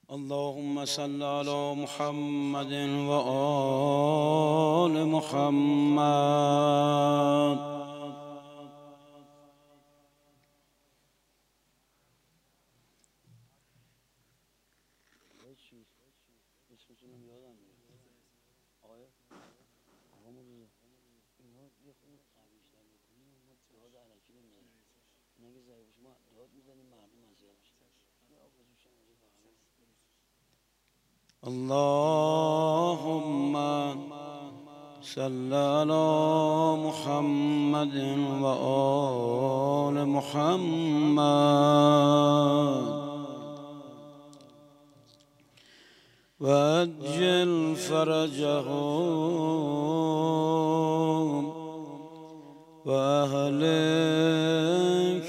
اللهم صل على محمد وآل محمد. اللهم صل على محمد وآل محمد وعجل فرجهم وأهلك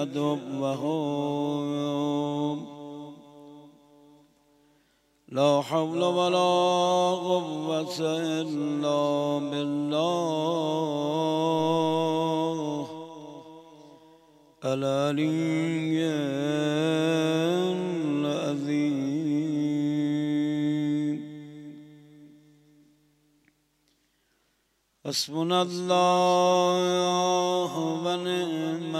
عدوهم. لا حول ولا قوة إلا بالله العلي العظيم. حسبنا الله ونعم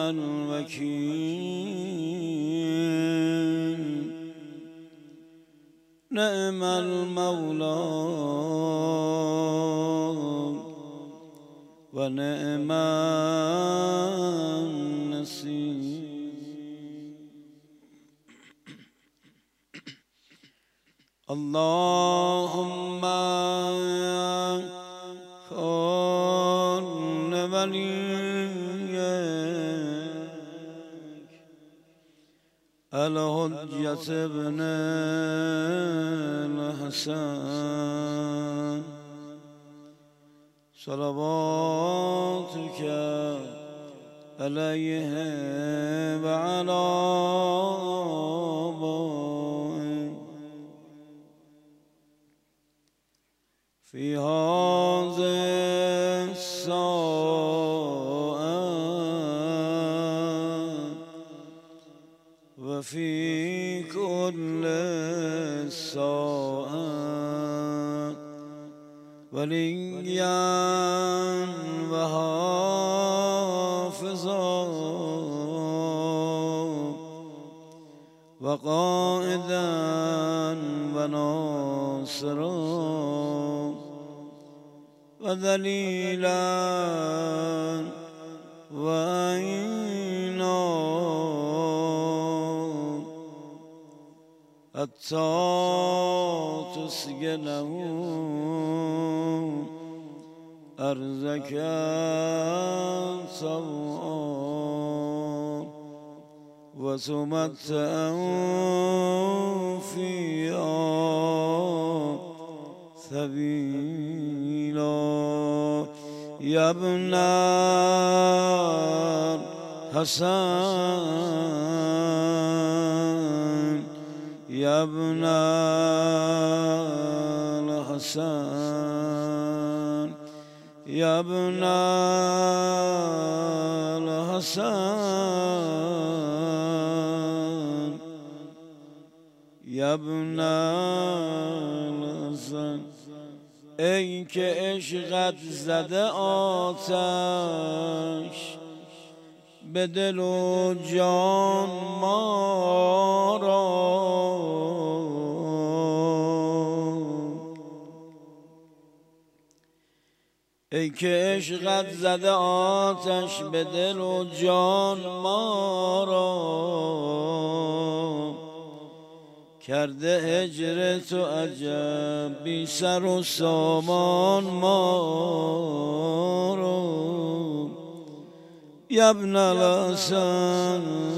الوكيل. نعم المولى ونعم النصير. اللهم كن وليك الحجة ابن الحسن صلواتك عليه وعلى آبائه في هذه الساعة وفي كل ساعة وليا وحافظا وقائدا وناصرا وذليلا وعينا حتى تسكنه أرزك طوعا وتمتعه فيها سبيلا. يا ابن الحسن يا ابن الحسن يا ابن الحسن يا ابن الحسن. ای که عشقت زده آتش به دل و جان ما را، ای که عشقت زده آتش به دل و جان ما را، کرده هجر تو عجب بی سر و سامان ما را. یا ابن الحسن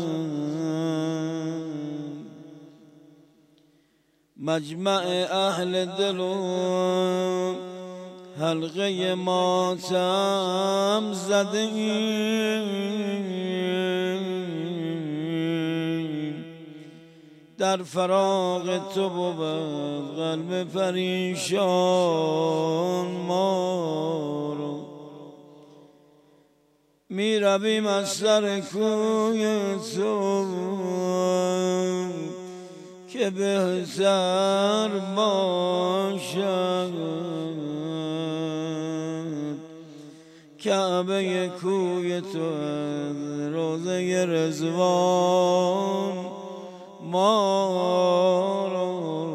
مجمع اهل دل و حلقه ماتم زده ایم، در فراق تو بود قلب پریشان ما رو. می رویم از سر کوی تو که که بهتر باشد کعبه کوی تو از روضه رضوان ما را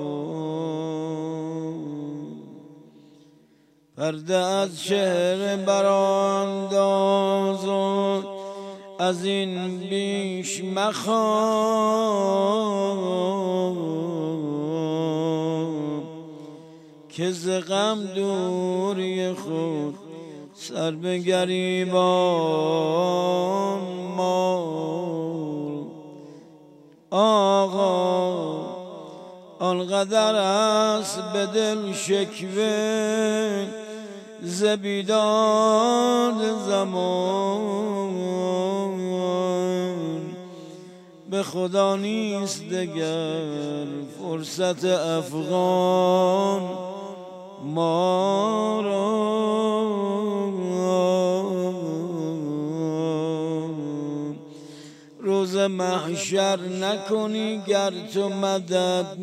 پرده از چهره برانداز و از این بیش مخواب که ز غم دوری خود سر به گریبان ما آقا آنقدر است به دل شکوه ز بیداد زمان به خدا نیست دگر فرصت افغان ما را روز محشر نکنی گر تو مدد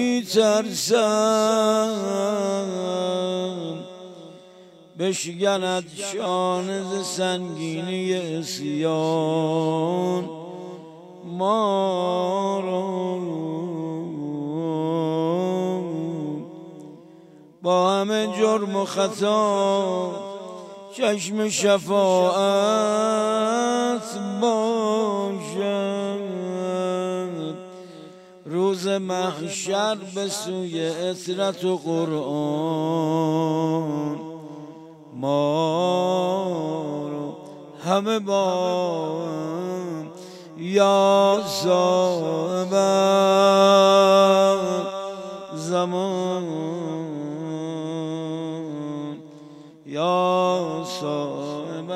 میترسم بشکند شانه ز سنگینی عصیان ما را با همه جرم و خطا چشم شفاعت باشد روز محشر به سوی عطرت و قرآن ما رو همه با هم یا صاحب زمان یا صاحب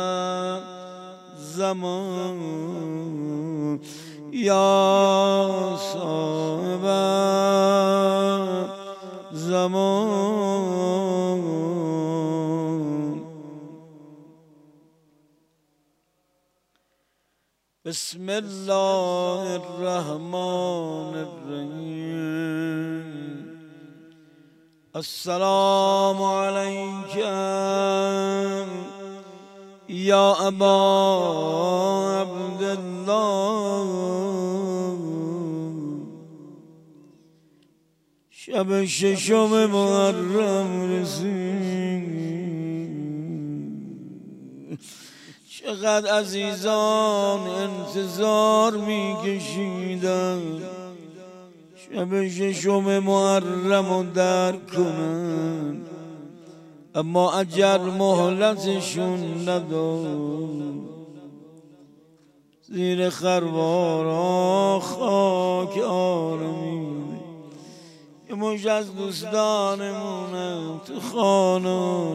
زمان یا صاحب زمان بسم الله الرحمن الرحیم السلام علیک یا ابا عبدالله شب ششم محرم رسید چقدر عزیزان انتظار می‌کشیدند شب ششم محرم رو درک کنن اما اجل مهلتشون نداد زیر خروارا خاک آرمید یه مش از دوستانمونم تو خانه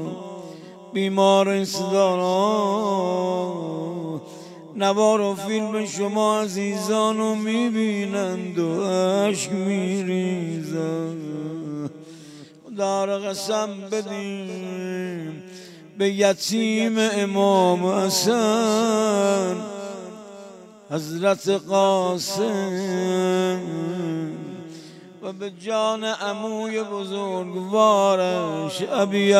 بیمارستان نوار و فیلم شما عزیزان رو میبینند و عشق میریزند خدا را قسم بدیم به یتیم امام حسن حضرت قاسم و به جان عموی بزرگوارش ابی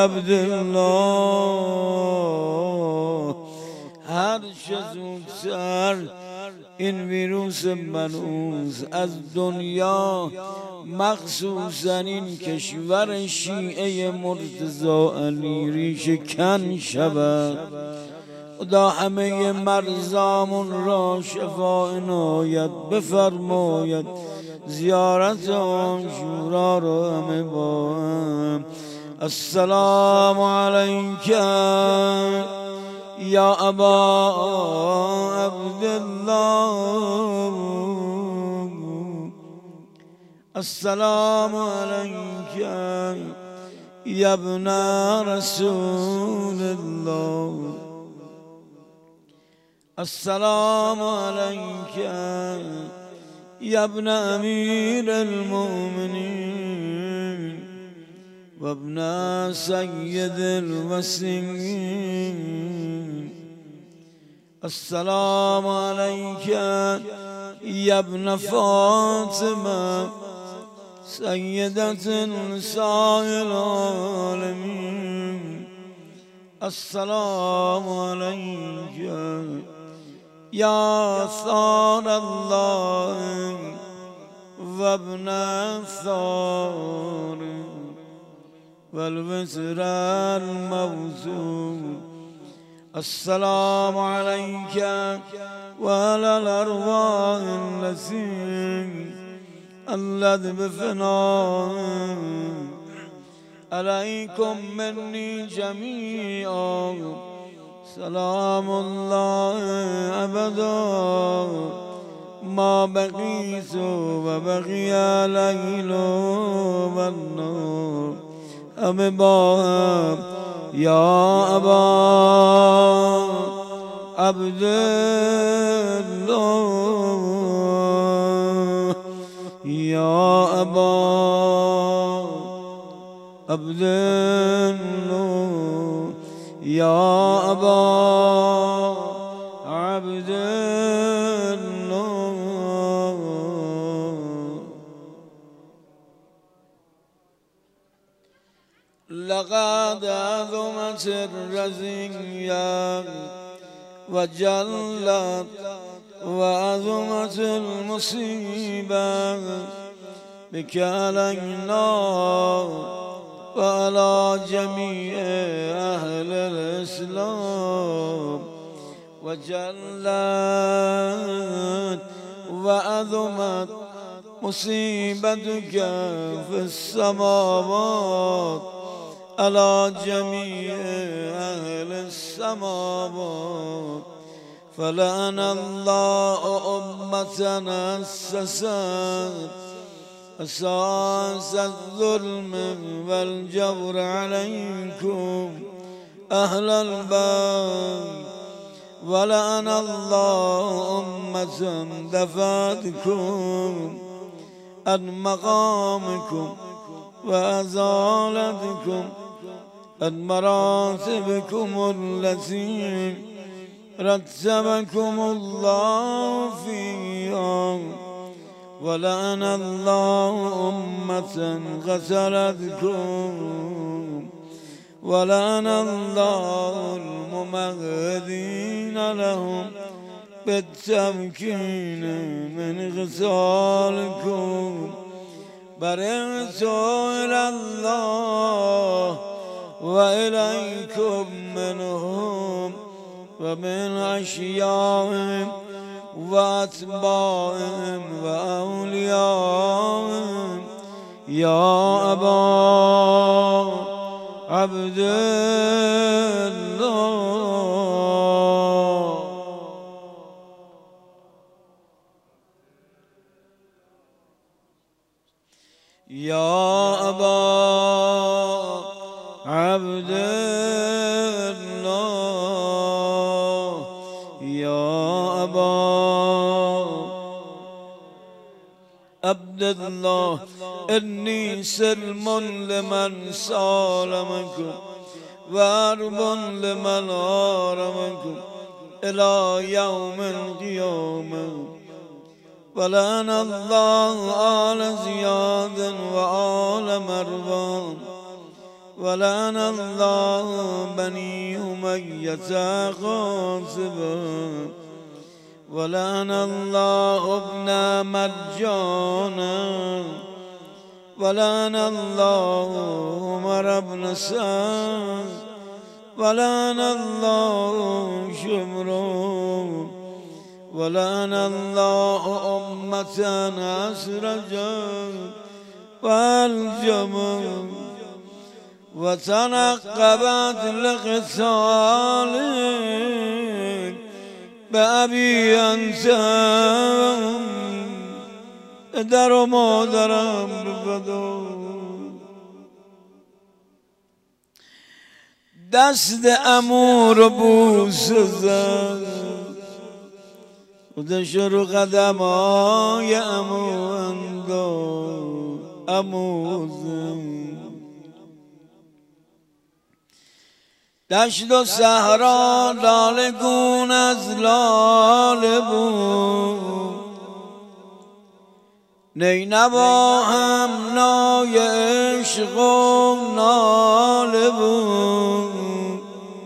عبدالله هر چه زودتر این ویروس منوس از دنیا مخصوصا این کشور شیعه مرتضی علی ریش کن شود خدا همه مرزامون را شفا عنایت بفرماید زیارت عاشورا را همه با هم السلام علیک یا ابا عبدالله السلام علیک یا ابن رسول الله السلام علیک یا ابن امیر المؤمنین و ابن سید الوسیین السلام علیک یا ابن فاطمه سيدة نساء العالمين السلام عليك يا ثار الله وابن الثار والوزر الموزون السلام عليك وعلى الأرواح التي بفناء عليكم مني جميعا سلام الله أبدا ما بقيت وبقي ليل والنور أبا يا أبا عبد الله يا أبا عبد الله يا أبا عبد الله لقد عظمت الرزية وجلت وعظمت المصيبة بك علينا وعلى جميع أهل الإسلام وجلت وعظمت مصيبتك في السماوات على جميع أهل السماوات فلعن الله أمتنا أساس الظلم والجور عليكم أهل البيت ولعن الله أمة دفعتكم عن مقامكم وأزالتكم عن مراتبكم التي رتبكم الله فيها ولعن الله أمة غسلتكم ولعن الله الممهدين لهم بالتمكين من غسالكم برئت إلى الله وإليكم منهم ومن أشياءهم وأتباعهم وأوليائهم يا أبا عبد الله يا أبا عبد الله يا أبا عبد الله إني سلم لمن سالمكم وارب لمن هارمكم إلى يوم القيامة ولعن الله آل زياد وآل مروان ولعن الله بني أمية غاصبا ولعن الله ابن مرجانا ولعن الله عمر بن سعد ولعن الله شمرون ولعن الله أمة أسرجت والجمل وتنقبت لقتالك بأبي أنت در مادرم بفدا دست امور بوس زد و دشر قدمای اموزم دشت و صحرا لاله گون از لاله بود نینوا هم نای عشق و ناله بود،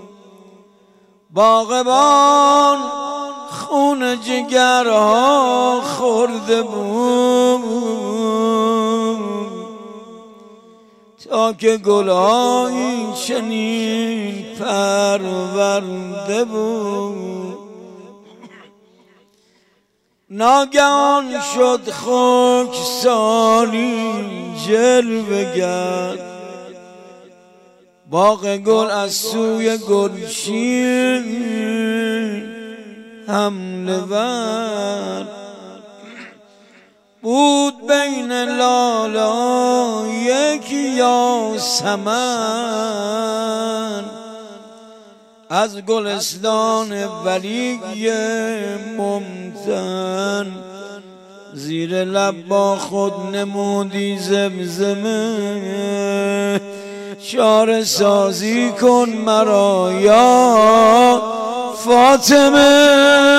باغبان خون جگرها خورده بود، تا که گلایی چنین پرورده بود. ناگهان شد خاکساری جلوه کرد، باغ گل از سوی گلشین حمله ور بود. بین لالا یکی یاسمن، از گلستان ولی ممتن، زیر لب با خود نمودی زمزمه، چاره سازی کن مرا یا فاطمه.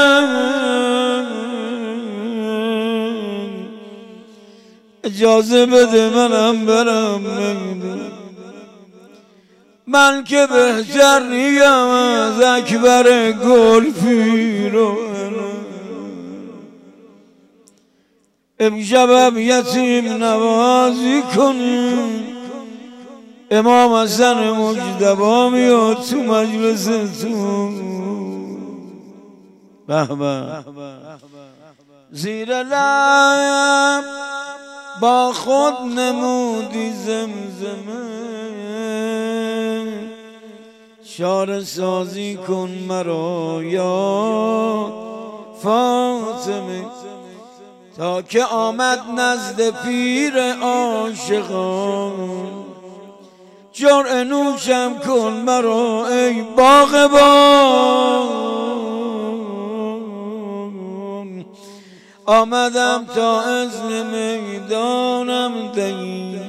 اجازه بده منم برم میدون، من که بهتر نیم از اکبر گل پیرو. امشب یتیم نوازی کنیم، امام حسن مجتبی میاد تو مجلستون. به به زیر لب با خود نمودی زمزمه، چاره سازی کن مرا یا فاطمه. تا که آمد نزد پیر عاشقان، جرعه نوشم کن مرا ای باغبان. آمدم تا اذن میدانم دهی،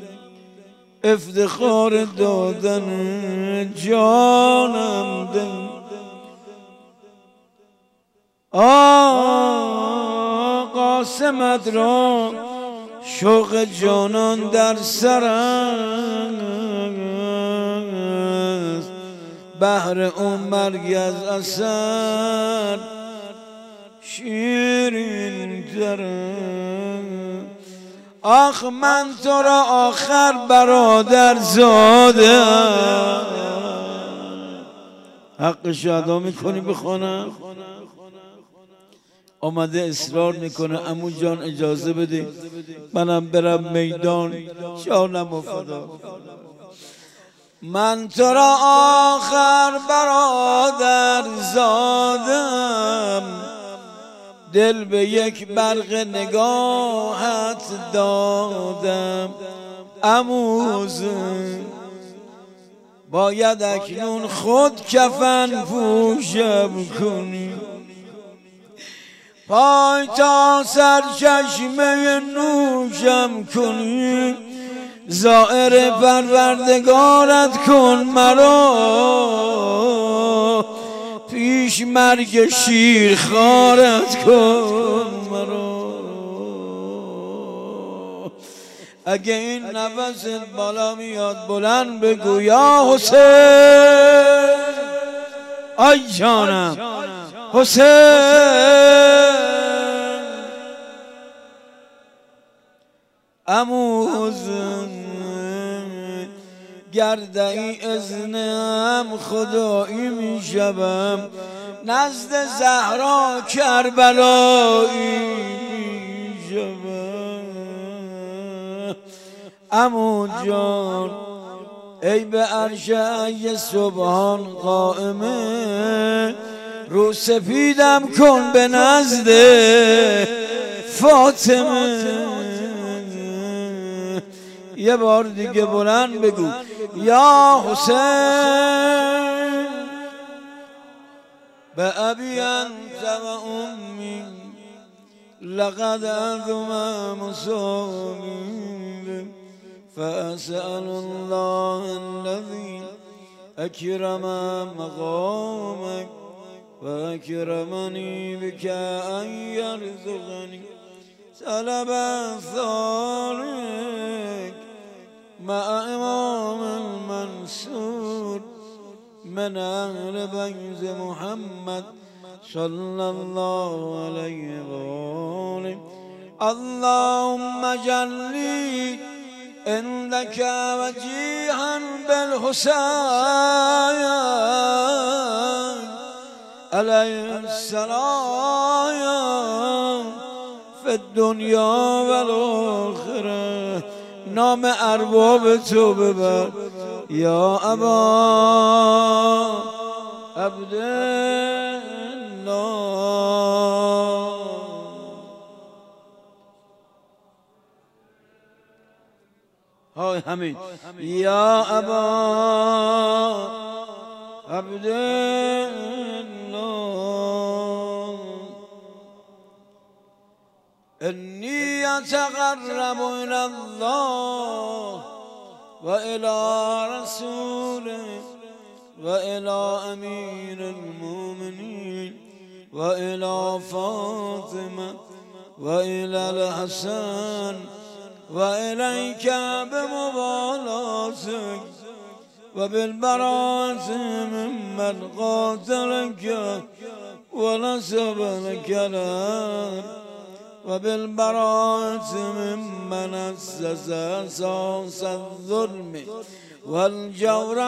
افتخار دادن جانم دهی. قاسمت را شوق جانان در سر است، بهر اون مرگ از اثر شیرین تر. آخ من تو را آخر برادر زاده، حقش ادا میکنی بخونم. آمده اصرار میکنه عمو جان اجازه بده منم برم میدان، جانم و فدا. من تو را آخر برادر زادم، دل به یک برق نگاهت دادم. عموزم باید اکنون خود کفن پوشم کنی، پای تا سر چشمه نوشم کنی. زائر پروردگارت کن مرا، پیش مرگ شیرخوارت کن مرا. اگه این نفست بالا میاد بلند بگو یا حسین. آی جانم حسین. عموزم گردهی اذنم خدایی میشوم، نزد زهرا کربلایی میشوم. عمو جان ای به عرش ای سبحان قائمه، رو سپیدم کن به نزد فاطمه. یه بار دیگه بلند بگو یا حسین. به ابی انت و امی لقد عظم مصابی، فاسأل الله الذي اکرم مقامک و اکرمنی بک ان یرزقنی طلب ثارك مع امام المنصور من اهل بيت محمد صلى الله عليه وآله. اللهم جلي عندك وجيها بالحسين عليه السلام في الدنيا والآخرة. نام ارباب تو ببر یا ابا عبدالله. های همین یا ابا عبدالله. انی اتقرب الى الله و الى رسوله و الى امیر المؤمنین و الى فاطمه و الى الحسن و الیک بمبالاتک و بالبراءة ممن قاتلک و نصب لك الأرض و بالبراءة ممن أسس أساس الظلم والجور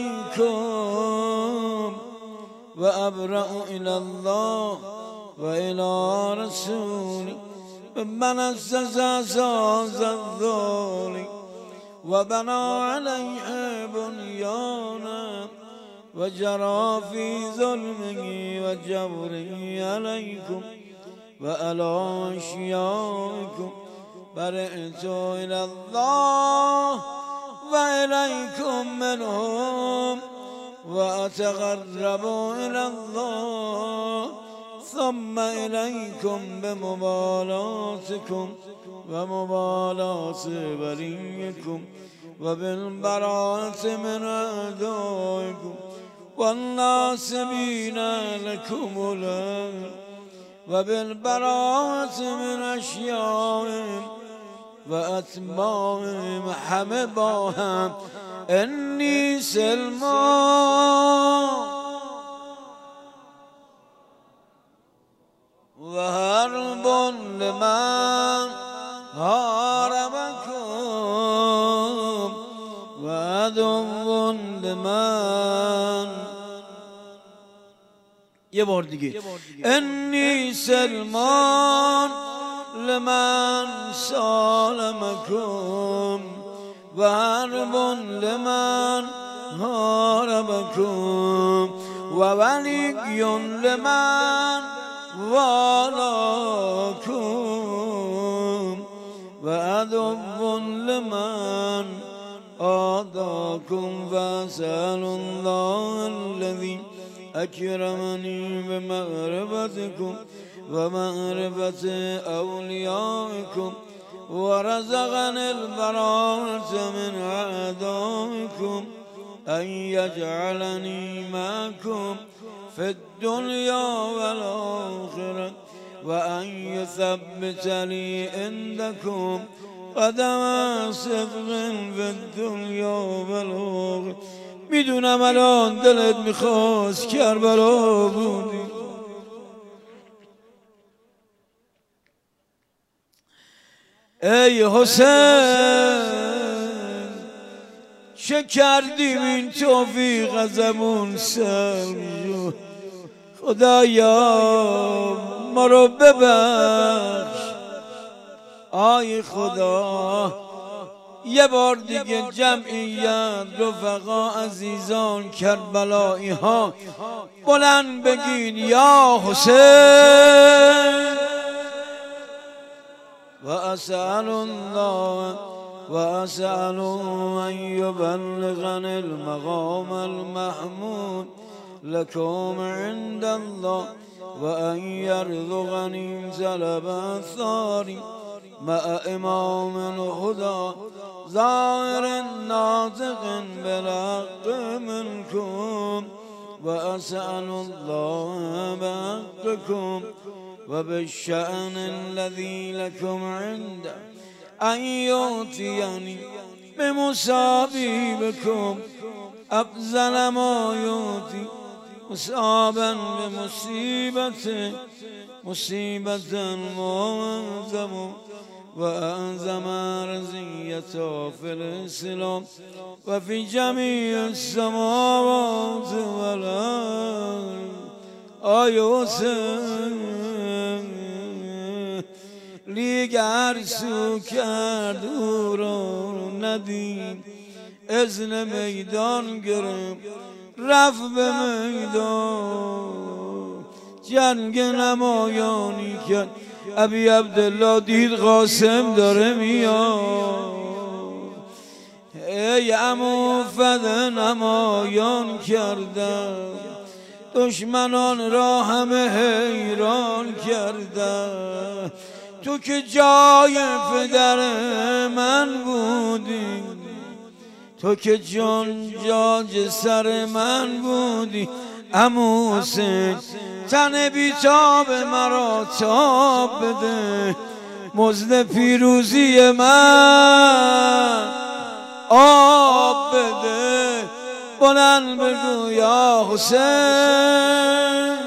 عليكم و أبرأ إلى الله و إلى رسوله ممن أسس أساس الظلم وبنى عليه بنيانا وجرى في ظلمه وجوره عليكم وعلى أشيائكم. برئت إلى الله وإليكم منهم وأتقرب إلى الله ثم إليكم بمبالاتكم ومبالاة بريكم وبالبراءة من أعدائكم والناصبين لكم الأرض وبالبراءة من أشيائهم وأتباعهم حمباهم. إني سلمان وهرب لمن هاربكم وعدو لمن. یه بار دیگه. انی سلمان لمن سالمكم و حرب لمن هاربكم و ولی لمن والاكم و عدو لمن آداكم. فأسأل الله الذي أكرمني بمعرفتكم ومعرفة أوليائكم ورزقني البراءة من أعدائكم أن يجعلني معكم في الدنيا والآخرة وأن يثبت لي عندكم قدم صدق في الدنيا والآخرة. میدونم الان دلت میخواست کربلا بودی، ای حسین چه کردیم این توفیق ازمون سلب شد. خدایا ما رو ببخش. آی خدا یه بار دیگه جمعیت رفقا عزیزان کربلایی ها بلند بگین یا حسین. و اسأل الله و اسأل ان یبلغنی المقام المحمود لكم عند الله و ان یرزقنی طلب الثاری مع امام الهدى ظاهر ناطق بالحق منكم و اسأل الله بحقكم وبالشأن الذي لكم عنده أن يؤتيني بمصابيبكم أفضل ما يؤتي مصابا بمصيبة مصيبة معظم وأعظم رزية في الإسلام وفي جميع السماوات والأرض لیگر سو کرد او را ندید اذن میدان گرفت رفت به میدان جنگ نمایانی کرد ابی عبدالله دید قاسم داره میاد ای عمو فده نمایان کردن دشمنان را همه حیران کردن تو که جای پدر من بودی تو که جان جاج سر من بودی عمو حسین تن بیتاب مرا تاب بده مزد پیروزی من آب بده بلند بگو یا حسین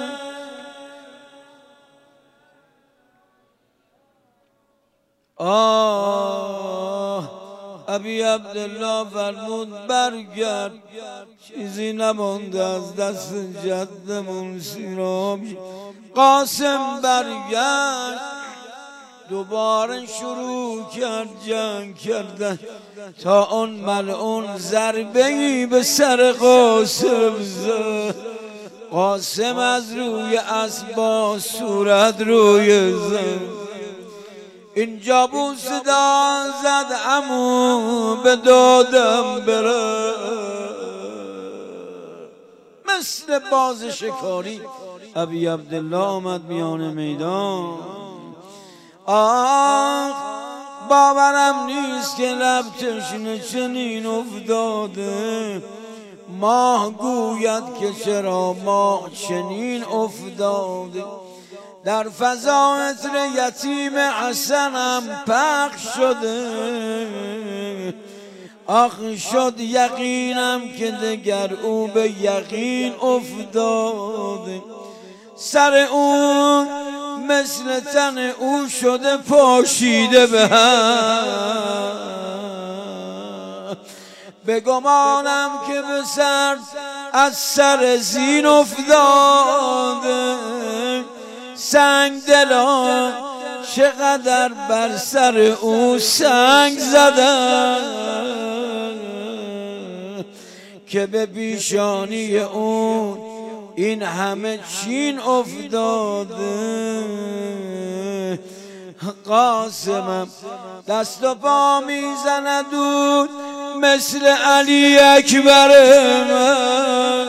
ابی عبدالله فرمود برگرد چیزی نمانده از دست جدمون سیراب قاسم برگرد دوباره شروع کرد جنگ کردن تا آن ملعون ضربه‌ای به سر قاسم زد قاسم از روی اسب با صورت روی زد اینجا بود صدا زد عمو به دادم بره مثل باز شکاری ابی عبدالله آمد میان میدان باورم نیست که لب تشنه چنین افتاده ماه گوید که چرا ماه چنین افتاده در فضا عطر یتیم حسنم پخش شده آخ شد یقینم که دگر او به یقین افتاده سر او مثل تن او شده پاشیده به هم به گمانم که به سر از سر زین افتاده سنگ دلان چقدر بر سر او سنگ زدن که به پیشانی اون این همه چین افتاده قاسمم دست و پا میزند و مثل علی اکبر من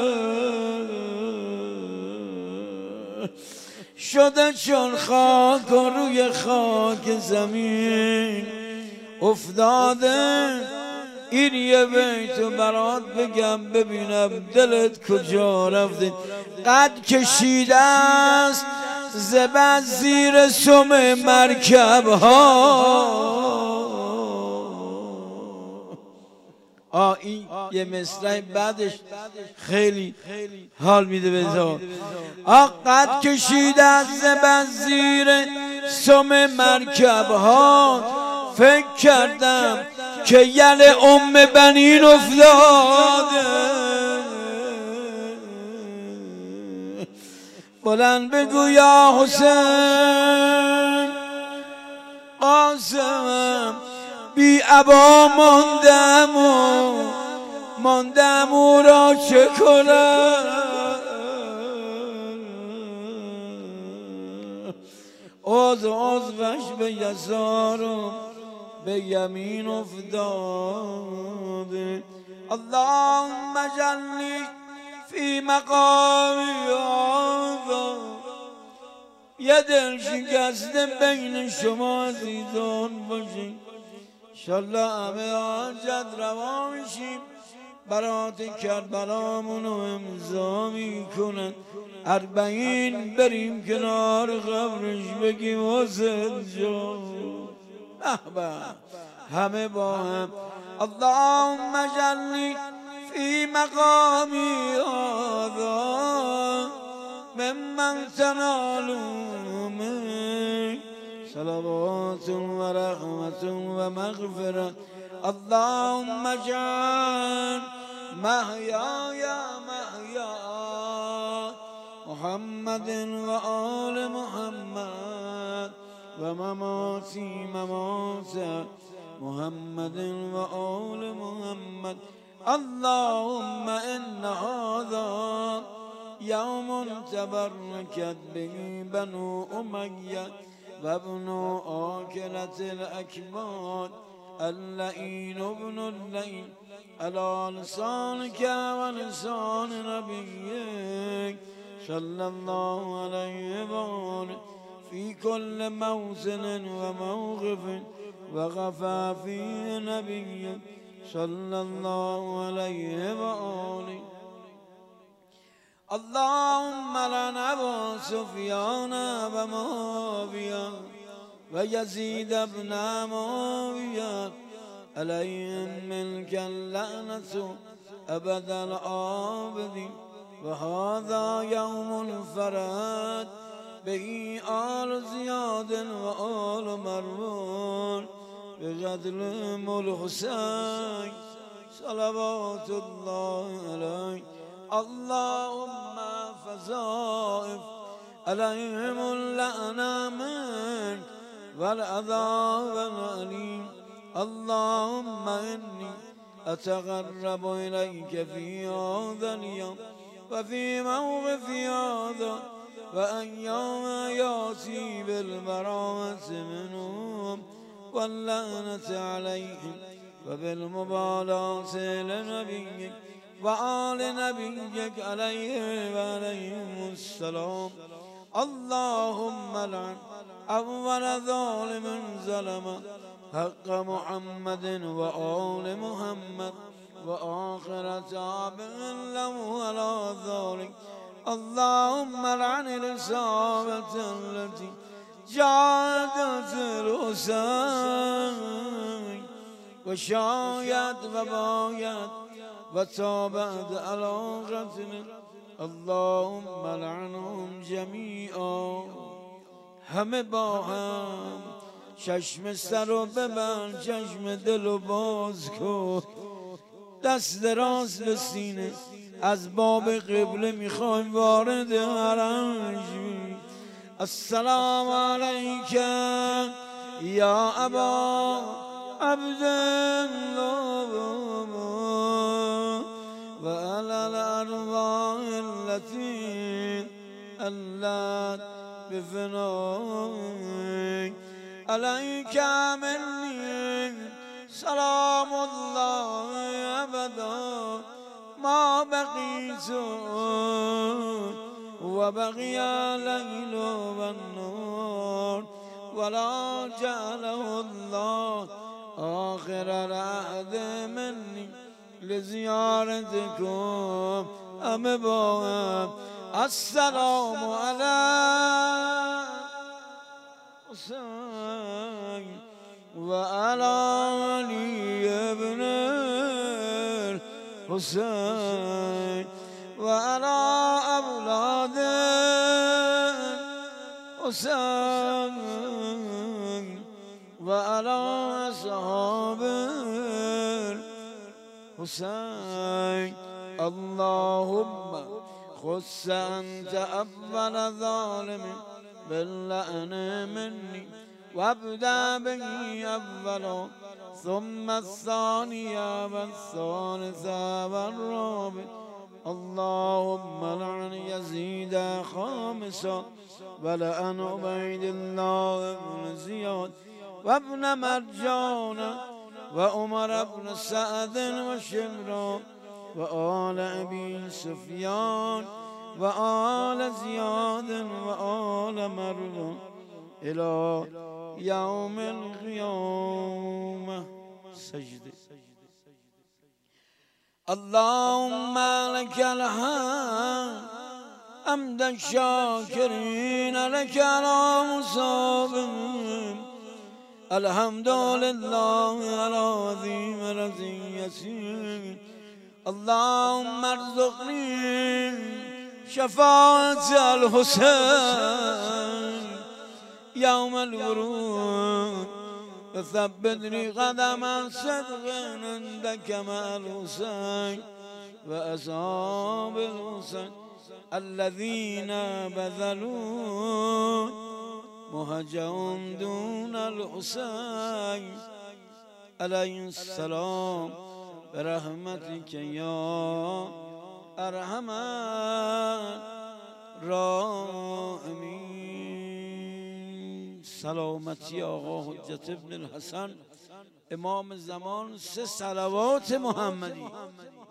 شده چون خاک و روی خاک زمین افتاده این یه بیتو برات بگم ببینم دلت کجا رفته قد کشیده است زبد زیر سم مرکب ها این یه مصرع بعدش خیلی حال میده به ذات قد کشیده از زبد زیر سم مرکب ها فکر کردم که یل ام بنین افتاده بلند بگو یا حسین قاسمم بی ابا ماندم او را چه کنم عضوش به یسارم به یمین افتاده اللهم جلی فی مقامی آقا یه دل شکسته بین شما عزیزان باشید انشالله همه حاجت روا میشیم برات کربلامونو امضا میکنن. 40 بریم کنار قبرش بگیم حسین جان. همه با هم اللهم اجعلنی فی مقامی هذا ممن تنال منک صلوات و رحمت و مغفرت. اللهم اجعل محیای محیا محمد و آل محمد و مماتی ممات محمد و آل محمد. اللهم ان هذا یوم تبرکت به بنو امیه و ابن آکلة الاکباد اللعین ابن اللعین على لسانك و لسان نبیک صلی الله علیه و آله فی کل موطن و موقف وقف فيه نبيك صلى الله عليه وآله. اللهم لنا أبا سفيان ومعاوية ويزيد بن معاوية عليهم منك اللعنة أبد الآبدين. وهذا يوم الفرد به آل زياد وآل مروان بقتلهم الحسين صلوات الله عليه. اللهم فزائف عليهم اللعنة منك والعذاب الأليم. اللهم إني أتقرب إليك في هذا اليوم وفي موقف هذا وأيام يأتي بالبراءة منهم واللعنة عليهم وبالمبالاة لنبيك وآل نبيك عليه وعليهم السلام. اللهم لعن أول ظالم ظلم حق محمد وآل محمد وآخر تابع له على ذلك. اللهم لعن الإصابة التي جادت الحسين وشايت وبايت وتابعت على قتله. اللهم لعنهم جميعا. همه با هم چشم سر رو ببند، چشم دل رو باز کن، دست دراز به سینه، از باب قبله میخوایم وارد حرم شیم. السلام علیک یا ابا عبدالله و علی الارواح التي علت بفنائک. علیک منی سلام الله ابدا ما بقیت و بقی الليل والنور ولا جعله الله آخر العهد مني لزيارتكم. همه با هم السلام علی حسین و علی علی ابن الحسین و علی اولاد حسین و علی اصحاب حسین. اللهم خص انت اول ظالم باللعن مني وابدأ به اولا ثم الثاني والثالث والرابع. اللهم لعن يزيد خامسا ولعن عبيد الله بن زياد وابن مرجان وعمر بن سعد وشمران وآل أبي سفيان وآل زياد وآل مروان إلى يوم القيامة. سجده. اللهم لك الحمد حمد الشاكرين لك على مصابهم الحمد لله العظيم الذي اللهم ارزقني شفاعة الحسين يوم الورود وثبتني قدم صدق عندك مع الحسين وأصحاب الحسين الذين بذلوا مهجهم دون الحسين عليه السلام برحمتك يا ارحم الراحمین. سلامتی آقا حجت ابن الحسن امام زمان 3 صلوات محمدی.